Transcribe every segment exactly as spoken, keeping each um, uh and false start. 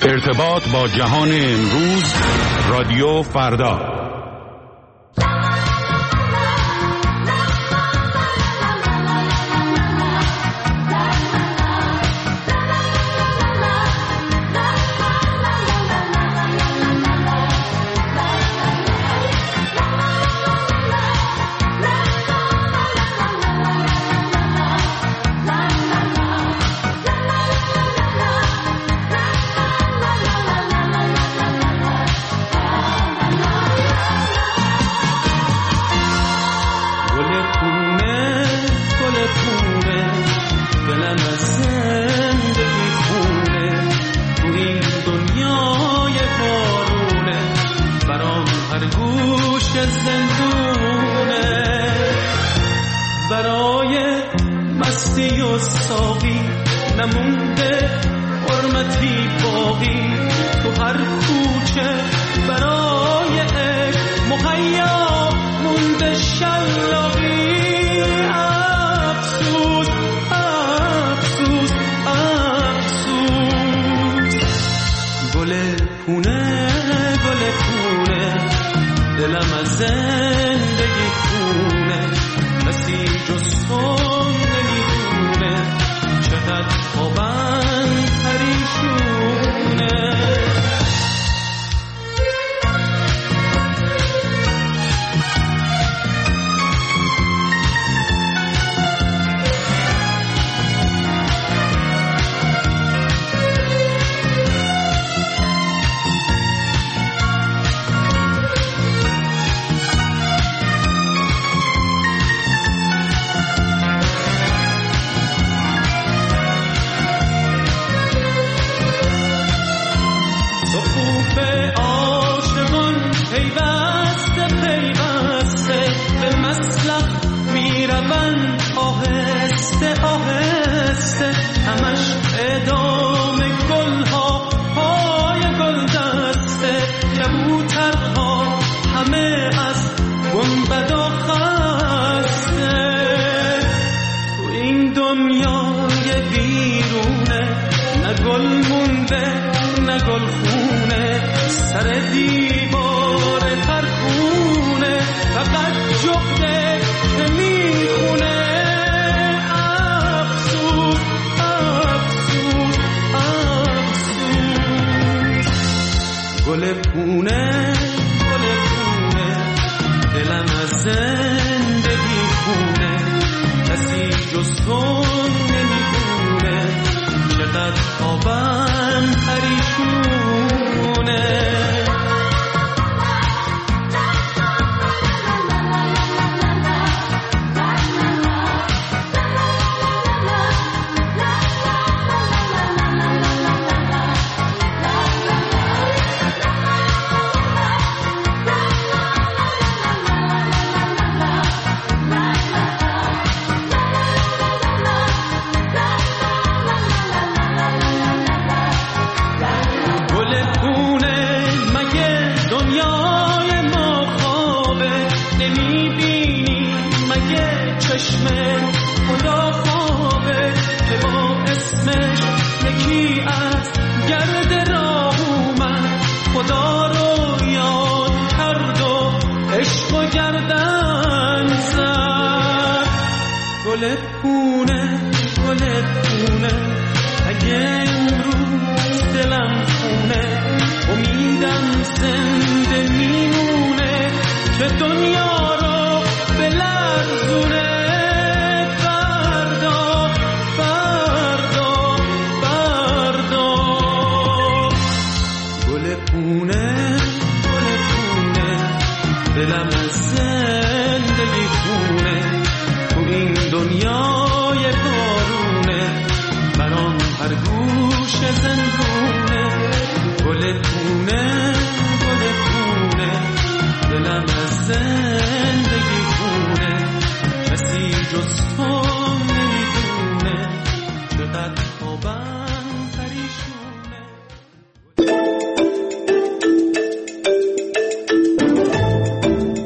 ارتباط با جهان امروز، رادیو فردا.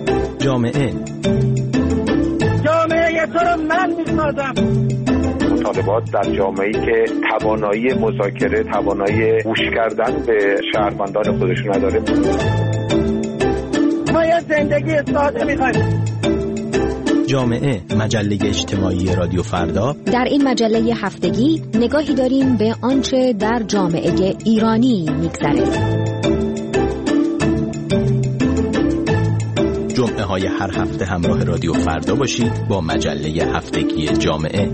جامعه جامعه تو رو من میسازم. مخالفات در جامعه‌ای که توانایی مذاکره، توانایی گوش کردن به شهروندان خودشون نداره. ما یه زندگی ساده می‌خوایم. جامعه، مجله اجتماعی رادیو فردا. در این مجله هفتگی نگاهی داریم به آنچه در جامعه ایرانی می‌گذره. جمعه های هر هفته همراه رادیو فردا باشید با مجله هفتگی جامعه.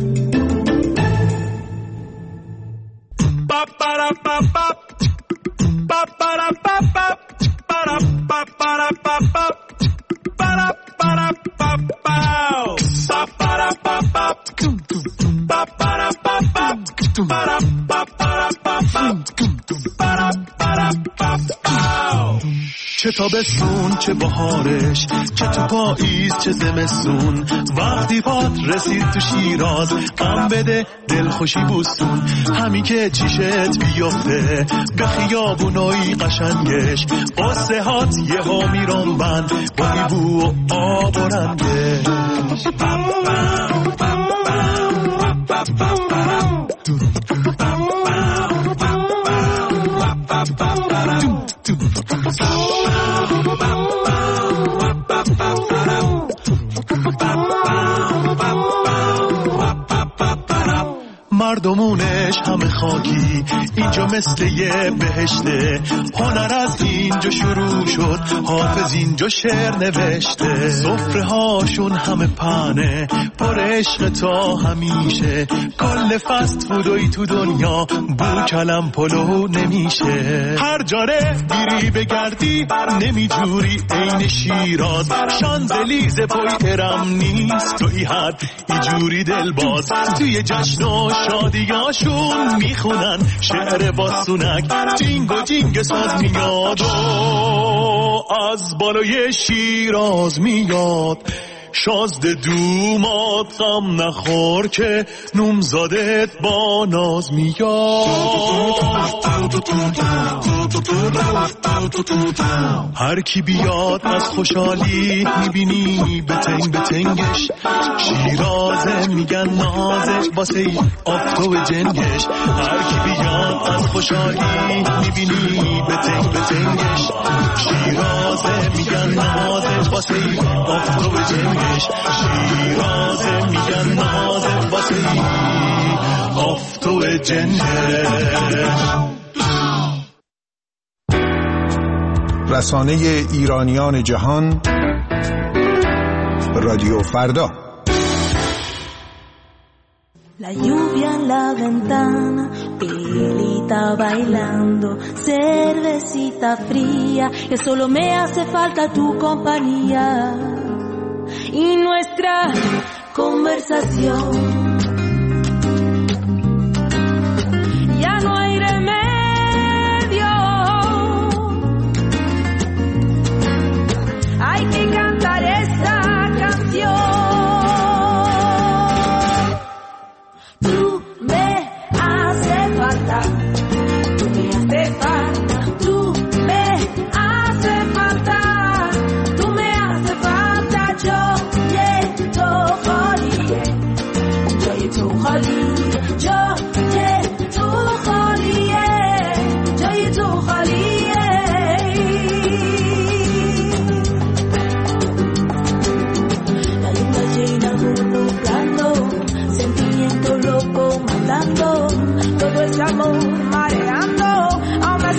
چه تابستون چه بهارش، چه تو پاییز چه زمستون، وقتی پات رسید تو شیراز غم بده دل خوشی بوستون. همین که چیشت بیفته به خیابونای قشنگش، قصه هات یه ها میرون بند با بو و آب و رنگش. مردمونش همه خاکی، اینجا مثل یه بهشته. هنر از اینجا شروع شد، حافظ اینجا شعر نوشته. سفره هاشون همه پنه، پر عشق تا همیشه. کل فست فودوی تو دنیا بو کلم پلو نمیشه. هر جاره بیری بگردی نمیجوری عین شیراز. شانزلیزه پای ارم نیست توی حد ایجوری دلباز. توی جشن و شادیاشون میخونن شعر باسونک، جینگ و جینگ ساز میاد و از بالای شیراز میاد. شازده دومات غم نخور که نومزادت با ناز میاد. هر کی بیاد از خوشحالی میبینی به تنگ به تنگش. شیرازه میگن نازه واسه ای آفتو و جنگش. هر کی بیاد از خوشحالی میبینی به تنگ به تنگش. شیرازه میگن نازه واسه ای آفتو و جنگش. شیرازه میگن نازه واسه ای آفتو جنگش. رسانه ایرانیان جهان، رادیو فردا. La lluvia en la ventana, Pilita bailando, cervecita fría, que solo me hace falta tu compañía y nuestra conversación. Ya no hay remedio, hay que cantar esta canción. Todo el amor mareando,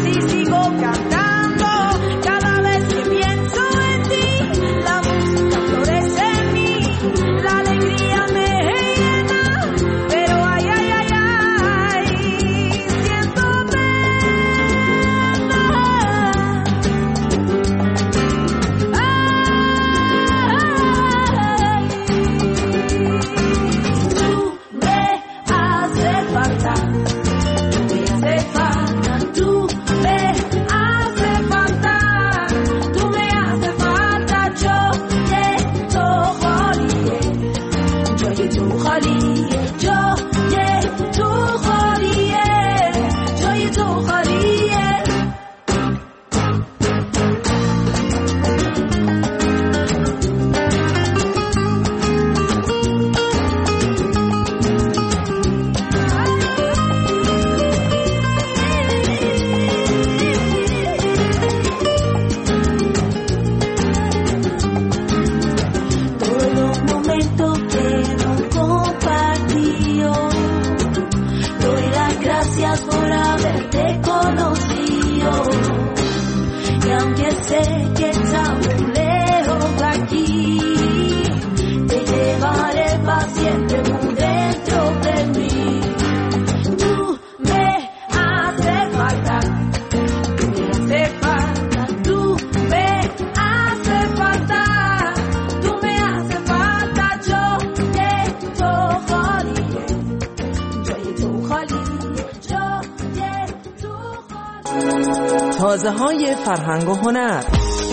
sé que tan lejos de aquí te llevaré para siempre muy dentro de mí. Tú me haces falta, tú me haces falta, tú me haces falta, tú me haces falta. yo یه تو خالیه جای تو خالیه جای تو خالیه. تازه های فرهنگ و هنر.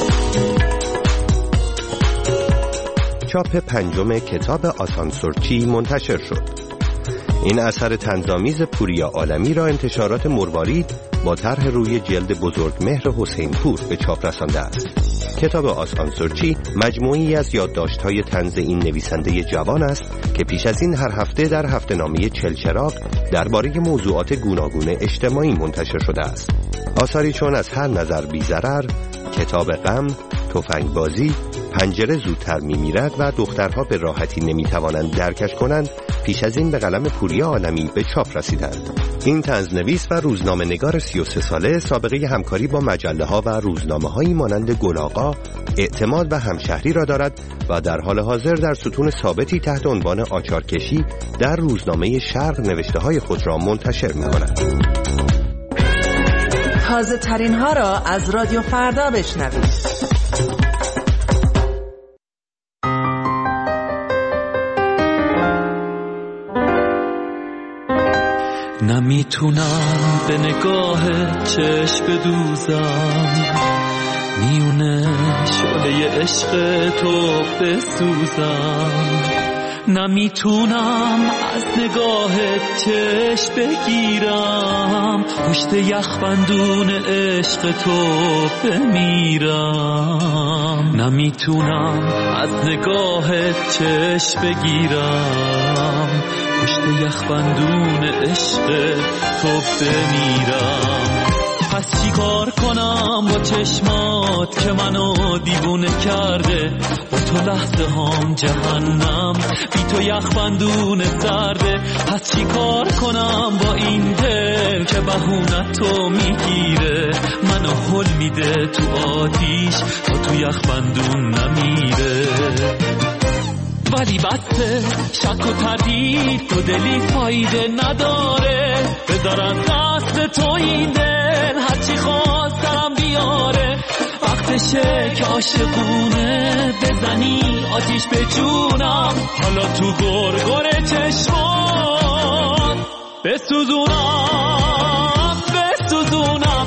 چاپ پنجم کتاب آسانسورچی منتشر شد. این اثر طنزآمیز پوریا عالمی را انتشارات مروارید با طرح روی جلد بزرگمهر حسین پور به چاپ رسانده است. کتاب آسانسورچی مجموعی از یادداشت‌های طنز این نویسنده جوان است که پیش از این هر هفته در هفته‌نامه چلچراغ درباره موضوعات گوناگون اجتماعی منتشر شده است. آثاری چون از هر نظر بی‌ضرر، کتاب غم، تفنگبازی، پنجره زودتر می‌میرد و دخترها به راحتی نمی‌توانند درکش کنند پیش از این به قلم پوریا عالمی به چاپ رسیدند. این طنزنویس و روزنامه‌نگار سی و سه ساله سابقه همکاری با مجله‌ها و روزنامه‌هایی مانند گل‌آقا، اعتماد و همشهری را دارد و در حال حاضر در ستون ثابتی تحت عنوان آچارکشی در روزنامه شرق نوشته‌های خود را منتشر می‌کند. تازه ترین ها را از رادیو فردا بشنوید. نمیتونم به نگاه چشم بدوزم، میونه شعله عشق تو بسوزم. نمیتونم از نگاه چشم بگیرم، پشت یخبندون عشق تو بمیرم. نمیتونم از نگاه چشم بگیرم، پشت یخبندون عشق تو بمیرم. پس چی کار کنم با چشمات که منو دیوونه کرده؟ با تو لحظه هم جهنم، بی تو یخبندون سرده. پس چی کار کنم با این دل که بهونه تو میگیره؟ منو هل میده تو آتیش تا تو یخبندون نمیره. ولی بسته شک و تردید تو دلی فایده نداره، بذارم دست تو این دل هرچی خواست سرم بیاره. وقتشه که عاشقونه بزنی آتیش به جونم، حالا تو گرگر چشمان بسوزونم بسوزونم.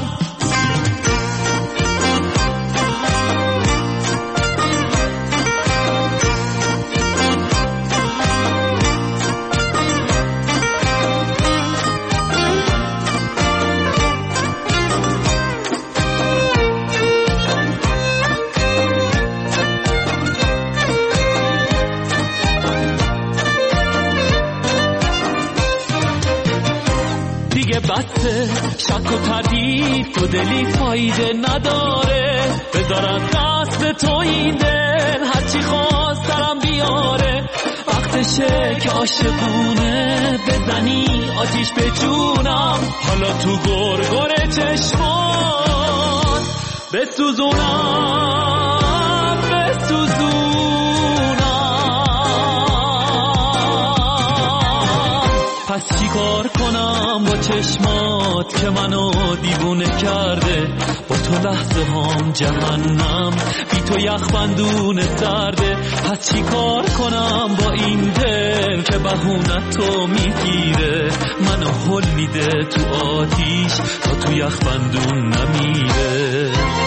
بسته شک و تردید تو دلی فایده نداره، بذارم دست تو این دل هرچی خواست سرم بیاره. وقتشه که عاشقونه بزنی آتیش به جونم، حالا تو گرگر چشمان بسوزونم بسوزونم. پس چی کار کنم با چشمات که منو دیوونه کرده؟ با تو لحظه هم جهنم، بی تو یخبندون سرده. پس چی کار کنم با این دل که بهونه تو میگیره؟ منو هل میده تو آتیش تا تو یخبندون نمیره.